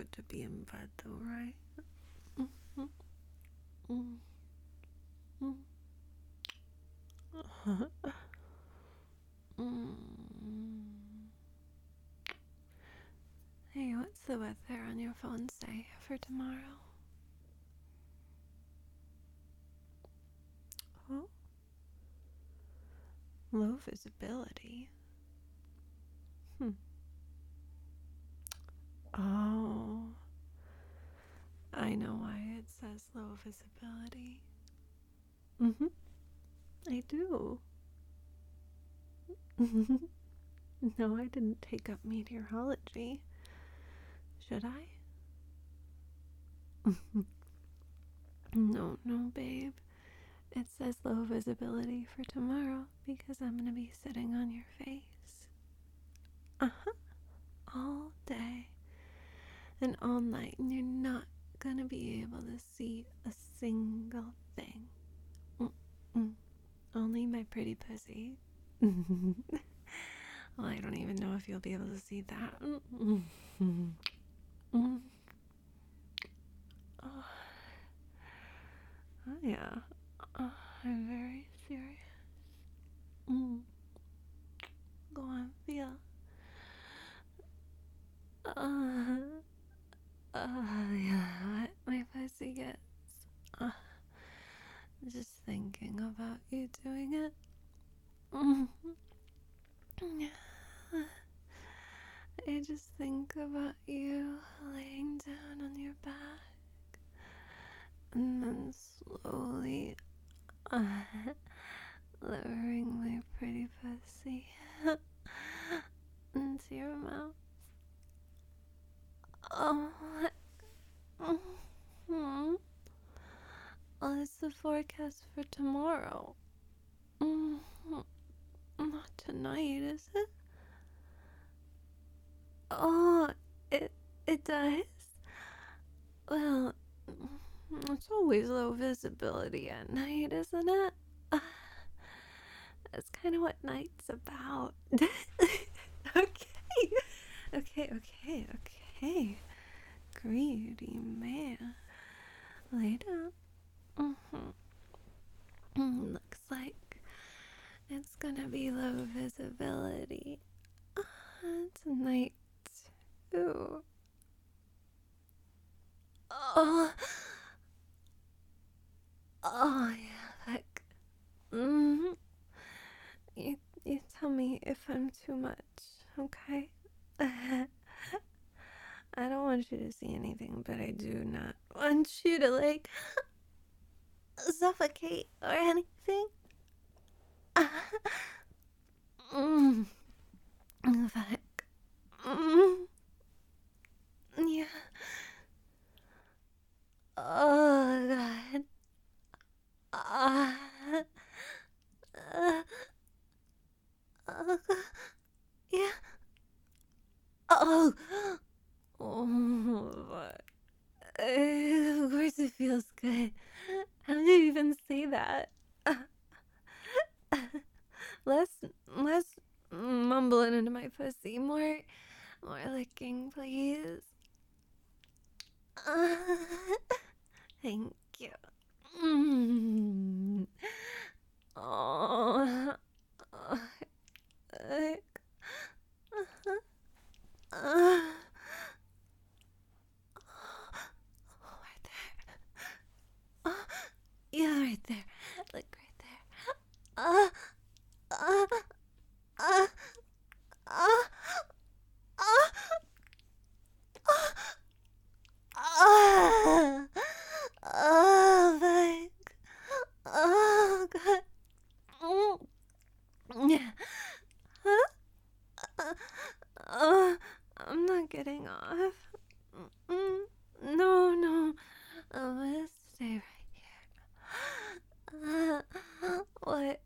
good to be in bed, though, right? Hey, what's the weather on your phone say for tomorrow? Oh, low visibility. Oh, I know why it says low visibility. I do. No, I didn't take up meteorology. Should I? No, babe. It says low visibility for tomorrow because I'm gonna be sitting on your face. All day and all night, and you're not gonna be able to see a single thing. Only my pretty pussy. Well, I don't even know if you'll be able to see that. Oh, yeah. I'm very serious. Go on, feel. Yeah, my pussy gets. Just thinking about you doing it. I just think about you laying down on your back and then slowly lowering my pretty pussy into your mouth. Oh, what's the forecast for tomorrow? Not tonight, is it? Oh, it does? Well, it's always low visibility at night, isn't it? That's kind of what night's about. Okay. Greedy man. Lay down. Looks like it's gonna be low visibility tonight, too. Oh, yeah, like, you tell me if I'm too much, okay? I don't want you to see anything, but I do not want you to, like, suffocate or anything. Fuck. Yeah. Oh, God. Uh, uh, yeah. Oh. But, of course it feels good. How do you even say that? Less mumbling into my pussy. More licking, please. Thank you. Oh. Right there. Yeah, right there. Like right there. Uh, uh, uh, uh, uh, oh, fuck. Oh, God. Yeah. Huh? I'm not getting off. No. I'm gonna stay right here. What?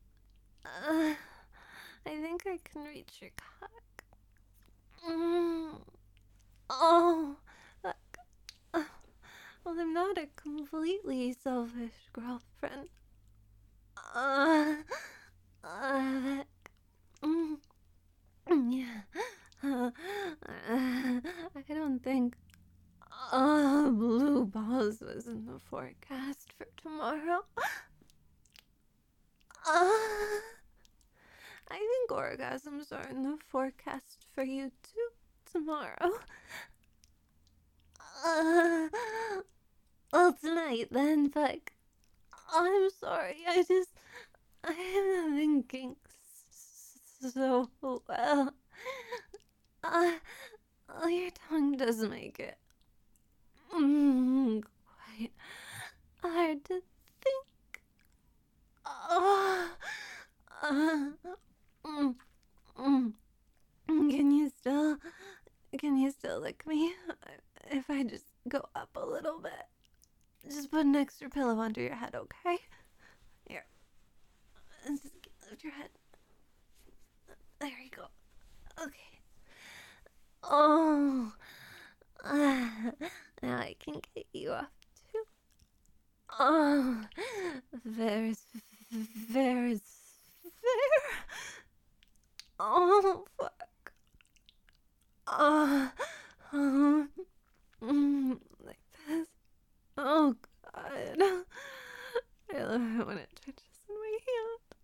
I think I can reach your cock. Oh, fuck. Well, I'm not a completely selfish girlfriend. That, yeah. I don't think forecast for tomorrow. I think orgasms are in the forecast for you too tomorrow. Well, tonight then, Puck. I'm sorry, I'm thinking so well. Your tongue does make it quite hard to think. Can you still lick me? If I just go up a little bit. Just put an extra pillow under your head, okay? Here. Just lift your head. There you go. Okay. Oh. Now I can get you off too. Oh. There's fair. Oh, fuck. Like this. Oh, God. I love it when it touches in my hand.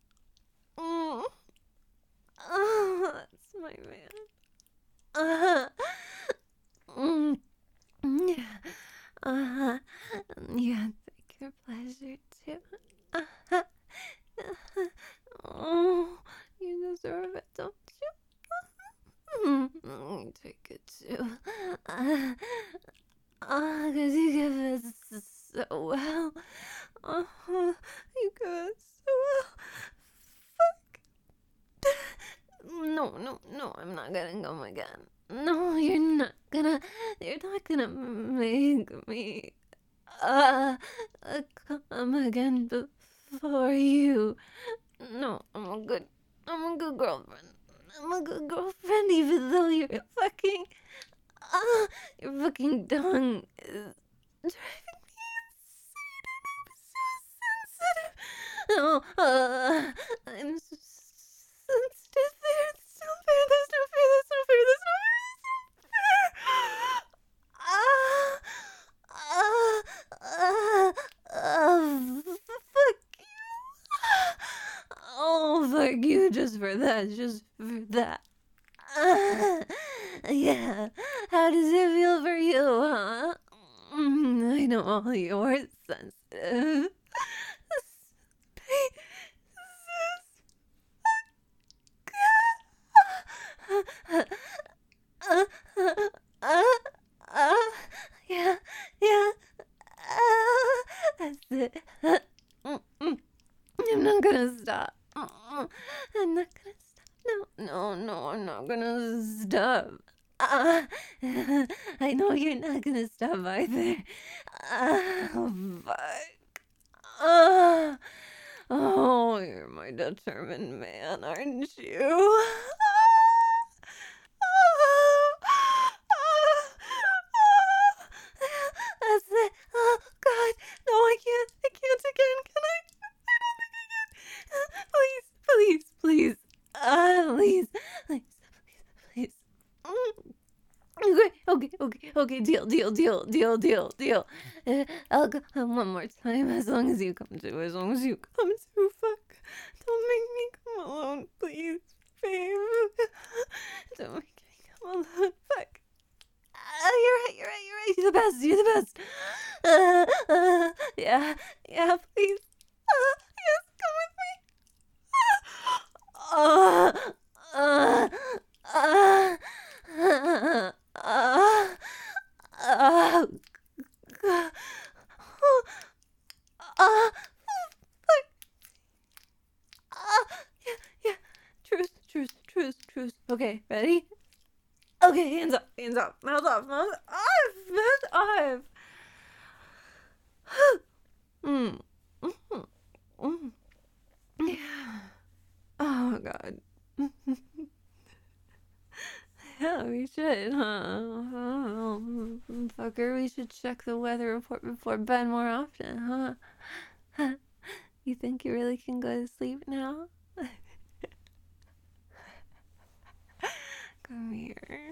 Oh, that's my man. Yeah, take your pleasure too. Oh, you deserve it, don't you? Take it too. Cause you give it so well. You give it so well. Fuck. No, I'm not gonna come again. No, you're not gonna make me, come again before you. No, I'm a good girlfriend. I'm a good girlfriend even though your fucking tongue is driving me insane and I'm so sensitive. Oh, I'm so sensitive. There's no fair. Fuck you. Oh, fuck you just for that. Yeah. How does it feel for you, huh? I know you're sensitive. Yeah. That's it. I'm not gonna stop. I'm not gonna stop. No, I'm not gonna stop. I know you're not gonna stop either. Fuck. Oh, you're my determined man, aren't you? That's it. Oh, God. No, I can't again. Can I? I don't think I can. Please. Please. Okay. Deal. I'll go one more time as long as you come to. Fuck. Don't make me come alone, please, babe. Don't make me come alone. Fuck. You're right. You're the best. Yeah, please. Yes, come with me. Yeah. Truce. Okay, ready? Okay, hands up. Mouth off. Yeah. Oh, God. Yeah, we should, huh? Oh, fucker, we should check the weather report before bed more often, huh? You think you really can go to sleep now? Come here.